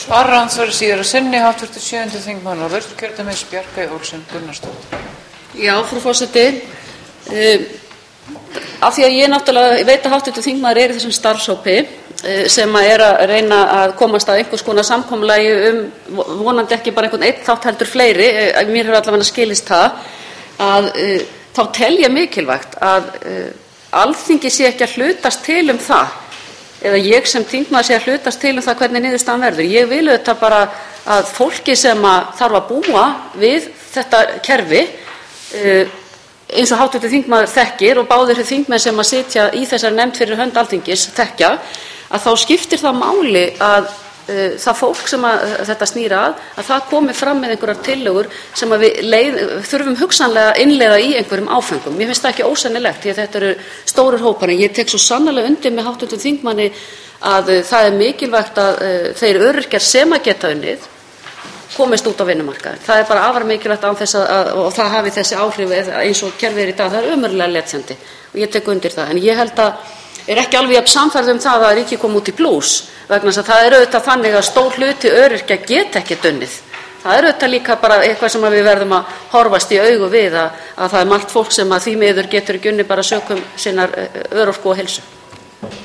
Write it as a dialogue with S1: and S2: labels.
S1: Svarar andsvari síðar að sinni hv. 7. þingmaður Norðausturkjördæmis Bjarkey Olsen Gunnarsdóttir.
S2: Já, frú forseti. Af því að ég náttúrulega veit að hv. þingmaður er í þessum starfshópi sem að reyna að komast að einhvers konar samkomulagi vonandi ekki bara einhvern einn þátt heldur fleiri, mér hefur allavega skilist það, að þá tel ég mikilvægt að Alþingi sé ekki að hlutast til það, eða ég sem þingmaður sé að hlutast til það hvernig niðurstaðan verður. Ég vil auðvitað bara að fólki sem þarf að búa við þetta kerfi, eins og hv. þingmaður þekkir og báðir þingmenn sem að sitja í þessari nefnd fyrir hönd Alþingis þekkja, að þá skiptir það máli að það fólk sem þetta snýr að það komi fram með einhverjar tillögur sem að við þurfum hugsanlega að innleiða í einhverjum áföngum. Mér finnst það ekki ósennilegt því að þetta eru stórir hópar, en ég tek svo sannarlega undir með hv. þingmanni að það er mikilvægt að þeir öryrkjar sem að geta unnið komist út á vinnumarkaðinn. Það er bara afar mikilvægt án þess og það hafi þessi áhrif eins og kerfið í dag. Það er ömurlega letjandi og ég tek undir það. En ég held að er ekki alveg jafn sannfærð það að ríkið kom út í plús, vegna þess að það er auðvitað þannig að stór hluti öryrkja geta ekki unnið. Það er auðvitað líka bara eitthvað sem við verðum að horfast í augu við, að það er margt fólk sem að því miður getur ekki unnið bara sökum sinnar örorku og heilsu.